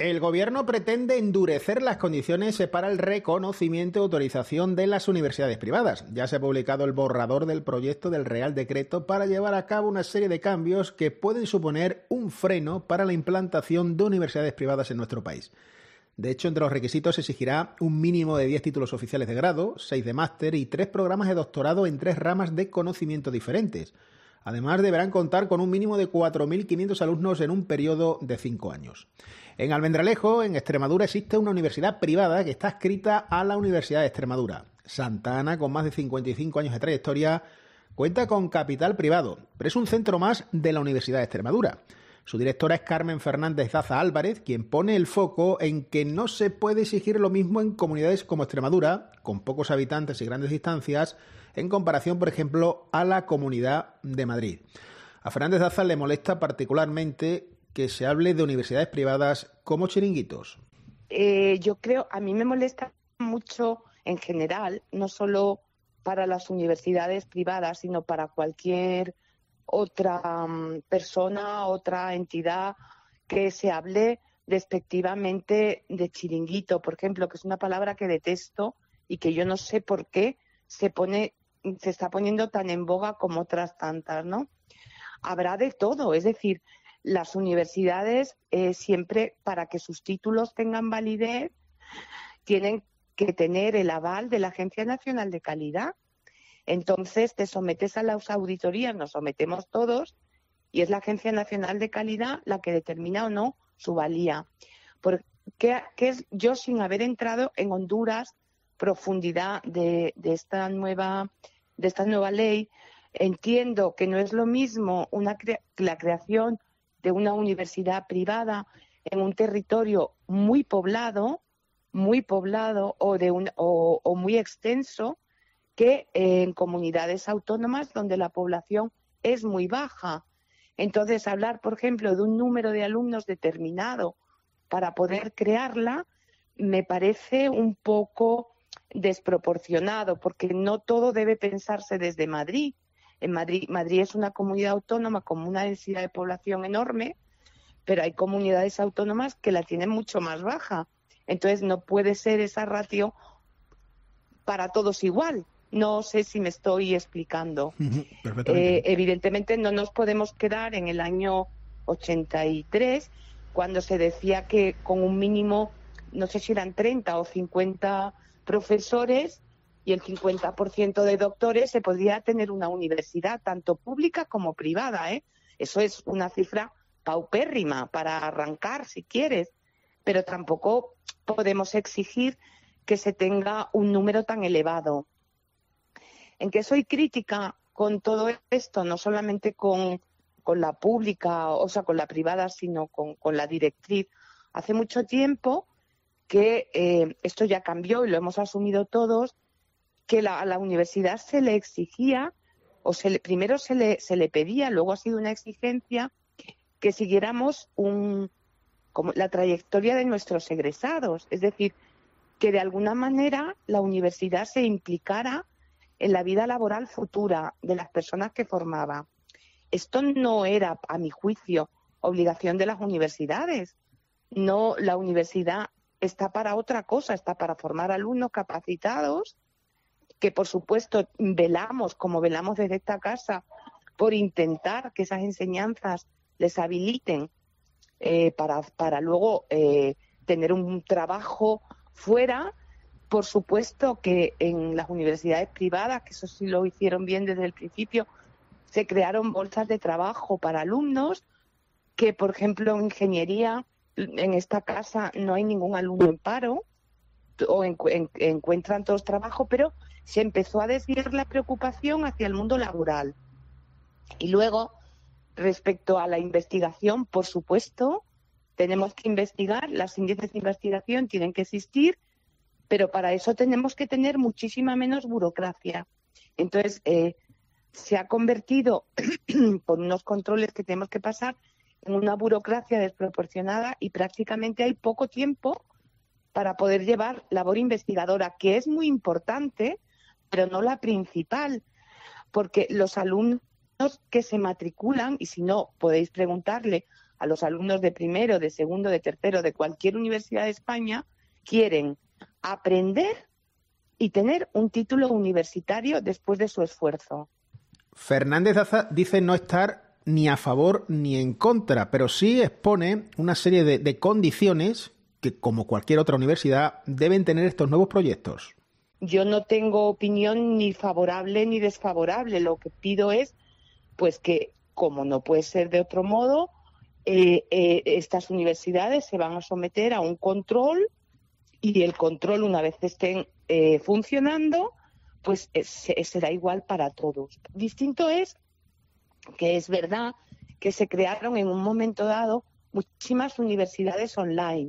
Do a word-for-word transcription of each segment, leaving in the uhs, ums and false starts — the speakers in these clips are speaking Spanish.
El Gobierno pretende endurecer las condiciones para el reconocimiento y autorización de las universidades privadas. Ya se ha publicado el borrador del proyecto del Real Decreto para llevar a cabo una serie de cambios que pueden suponer un freno para la implantación de universidades privadas en nuestro país. De hecho, entre los requisitos se exigirá un mínimo de diez títulos oficiales de grado, seis de máster y tres programas de doctorado en tres ramas de conocimiento diferentes. Además, deberán contar con un mínimo de cuatro mil quinientos alumnos en un periodo de cinco años. En Almendralejo, en Extremadura, existe una universidad privada que está adscrita a la Universidad de Extremadura. Santa Ana, con más de cincuenta y cinco años de trayectoria, cuenta con capital privado, pero es un centro más de la Universidad de Extremadura. Su directora es Carmen Fernández Daza Álvarez, quien pone el foco en que no se puede exigir lo mismo en comunidades como Extremadura, con pocos habitantes y grandes distancias, en comparación, por ejemplo, a la Comunidad de Madrid. A Fernández Daza le molesta particularmente que se hable de universidades privadas como chiringuitos. Eh, yo creo, a mí me molesta mucho en general, no solo para las universidades privadas, sino para cualquier otra um, persona, otra entidad, que se hable despectivamente de chiringuito, por ejemplo, que es una palabra que detesto y que yo no sé por qué se pone, se está poniendo tan en boga como otras tantas, ¿no? Habrá de todo, es decir, las universidades eh, siempre, para que sus títulos tengan validez, tienen que tener el aval de la Agencia Nacional de Calidad. Entonces te sometes a las auditorías, nos sometemos todos, y es la Agencia Nacional de Calidad la que determina o no su valía. Porque ¿qué es? Yo, sin haber entrado en Honduras, profundidad de, de esta nueva de esta nueva ley, entiendo que no es lo mismo una cre- la creación de una universidad privada en un territorio muy poblado, muy poblado o de un o, o muy extenso, que en comunidades autónomas donde la población es muy baja. Entonces, hablar, por ejemplo, de un número de alumnos determinado para poder crearla me parece un poco desproporcionado, porque no todo debe pensarse desde Madrid. En Madrid, Madrid es una comunidad autónoma con una densidad de población enorme, pero hay comunidades autónomas que la tienen mucho más baja. Entonces, no puede ser esa ratio para todos igual. No sé si me estoy explicando. Eh, evidentemente no nos podemos quedar en el año ochenta y tres, cuando se decía que con un mínimo, no sé si eran treinta o cincuenta profesores y el cincuenta por ciento de doctores, se podía tener una universidad, tanto pública como privada, ¿eh? Eso es una cifra paupérrima para arrancar, si quieres, pero tampoco podemos exigir que se tenga un número tan elevado. En que soy crítica con todo esto, no solamente con, con la pública, o sea, con la privada, sino con, con la directriz. Hace mucho tiempo que eh, esto ya cambió y lo hemos asumido todos, que la, a la universidad se le exigía, o se le, primero se le, se le pedía, luego ha sido una exigencia, que siguiéramos un, como la trayectoria de nuestros egresados. Es decir, que de alguna manera la universidad se implicara en la vida laboral futura de las personas que formaba. Esto no era, a mi juicio, obligación de las universidades. No, la universidad está para otra cosa, está para formar alumnos capacitados, que por supuesto velamos, como velamos desde esta casa, por intentar que esas enseñanzas les habiliten eh, para, para luego eh, tener un trabajo fuera. Por supuesto que en las universidades privadas, que eso sí lo hicieron bien desde el principio, se crearon bolsas de trabajo para alumnos, que por ejemplo en ingeniería, en esta casa no hay ningún alumno en paro, o en, en, encuentran todos trabajo, pero se empezó a desviar la preocupación hacia el mundo laboral. Y luego, respecto a la investigación, por supuesto, tenemos que investigar, los índices de investigación tienen que existir, pero para eso tenemos que tener muchísima menos burocracia. Entonces, eh, se ha convertido, por unos controles que tenemos que pasar, en una burocracia desproporcionada, y prácticamente hay poco tiempo para poder llevar labor investigadora, que es muy importante, pero no la principal, porque los alumnos que se matriculan, y si no, podéis preguntarle a los alumnos de primero, de segundo, de tercero, de cualquier universidad de España, quieren aprender y tener un título universitario después de su esfuerzo. Fernández Daza dice no estar ni a favor ni en contra, pero sí expone una serie de, de condiciones que, como cualquier otra universidad, deben tener estos nuevos proyectos. Yo no tengo opinión ni favorable ni desfavorable. Lo que pido es, pues que, como no puede ser de otro modo, eh, eh, estas universidades se van a someter a un control y el control, una vez estén eh, funcionando, pues eh, será igual para todos. Distinto es que es verdad que se crearon en un momento dado muchísimas universidades online,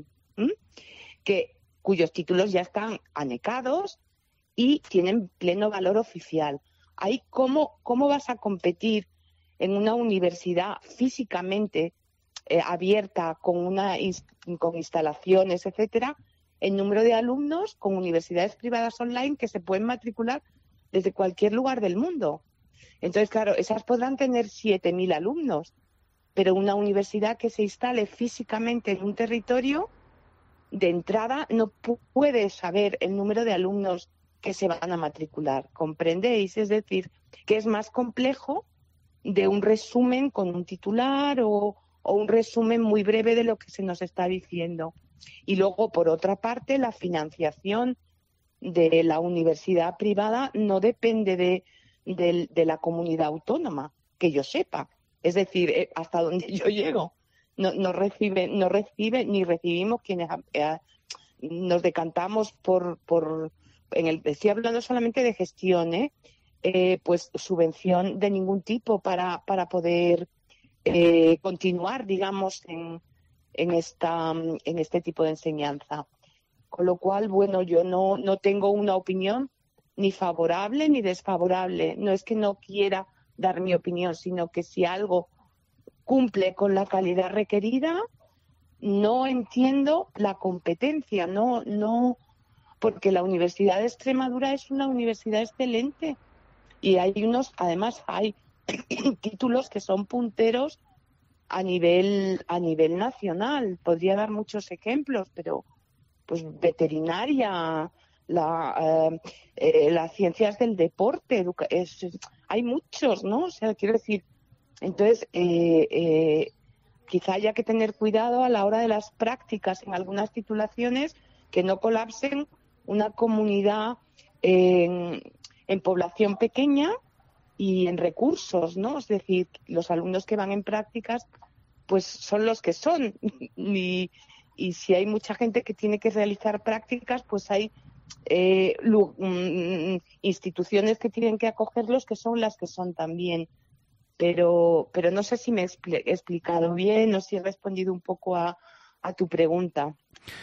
que cuyos títulos ya están anecados y tienen pleno valor oficial. Ahí, ¿cómo, cómo vas a competir en una universidad físicamente eh, abierta, con, una, con instalaciones, etcétera, el número de alumnos con universidades privadas online que se pueden matricular desde cualquier lugar del mundo? Entonces, claro, esas podrán tener siete mil alumnos, pero una universidad que se instale físicamente en un territorio, de entrada no puede saber el número de alumnos que se van a matricular, ¿comprendéis? Es decir, que es más complejo de un resumen con un titular o, o un resumen muy breve de lo que se nos está diciendo. Y luego, por otra parte, la financiación de la universidad privada no depende de, de, de la comunidad autónoma, que yo sepa. Es decir, eh, hasta donde yo llego, no, no recibe, no recibe ni recibimos quienes eh, nos decantamos por, por en el, estoy hablando solamente de gestión, ¿eh? Eh, pues subvención de ningún tipo para, para poder eh, continuar, digamos, en, en, esta, en este tipo de enseñanza. Con lo cual, bueno, yo no, no tengo una opinión ni favorable ni desfavorable. No es que no quiera dar mi opinión, sino que si algo cumple con la calidad requerida, no entiendo la competencia, no, no, porque la Universidad de Extremadura es una universidad excelente y hay unos, además hay títulos que son punteros a nivel, a nivel nacional. Podría dar muchos ejemplos, pero pues veterinaria, la, eh, eh, las ciencias del deporte, educa- es, es, hay muchos, ¿no? O sea, quiero decir, entonces, eh, eh, quizá haya que tener cuidado a la hora de las prácticas en algunas titulaciones, que no colapsen una comunidad en, en población pequeña y en recursos, ¿no? Es decir, los alumnos que van en prácticas, pues son los que son. Y, y si hay mucha gente que tiene que realizar prácticas, pues hay eh, instituciones que tienen que acogerlos, que son las que son también. Pero, pero no sé si me he explicado bien o si he respondido un poco a, a tu pregunta.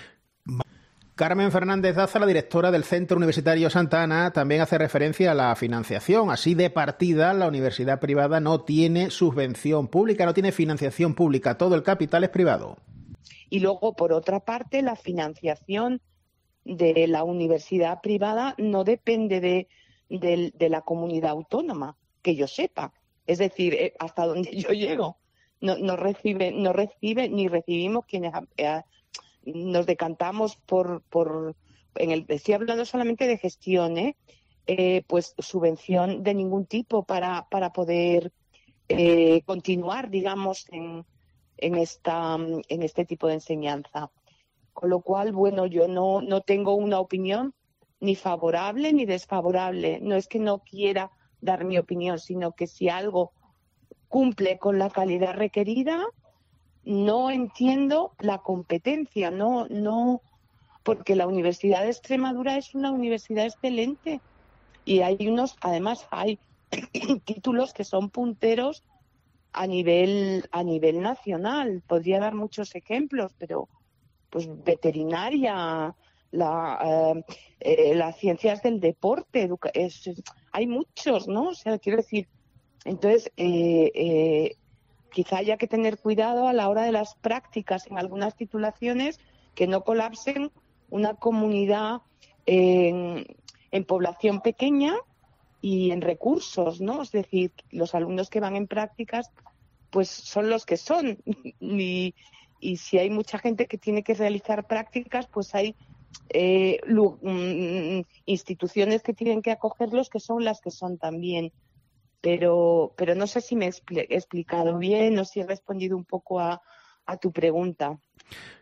Carmen Fernández Daza, la directora del Centro Universitario Santa Ana, también hace referencia a la financiación. Así de partida, la universidad privada no tiene subvención pública, no tiene financiación pública, todo el capital es privado. Y luego, por otra parte, la financiación de la universidad privada no depende de, de, de la comunidad autónoma, que yo sepa. Es decir, eh, hasta donde yo llego, no, no recibe, no recibe ni recibimos quienes eh, nos decantamos por, por en el, estoy hablando solamente de gestión, ¿eh? Eh, pues subvención de ningún tipo para, para poder eh, continuar, digamos, en, en, esta, en este tipo de enseñanza. Con lo cual, bueno, yo no, no tengo una opinión ni favorable ni desfavorable. No es que no quiera dar mi opinión, sino que si algo cumple con la calidad requerida, no entiendo la competencia, no, no, porque la Universidad de Extremadura es una universidad excelente y hay unos, además hay títulos que son punteros a nivel, a nivel nacional. Podría dar muchos ejemplos, pero pues veterinaria, la, eh, eh, las ciencias del deporte, educa- es, es, hay muchos, ¿no? O sea, quiero decir, entonces, eh, eh, quizá haya que tener cuidado a la hora de las prácticas en algunas titulaciones, que no colapsen una comunidad en, en población pequeña y en recursos, ¿no? Es decir, los alumnos que van en prácticas, pues son los que son. y, y si hay mucha gente que tiene que realizar prácticas, pues hay eh, lu- mm, instituciones que tienen que acogerlos, que son las que son también. Pero, pero no sé si me he expli- he explicado bien o si he respondido un poco a, a tu pregunta.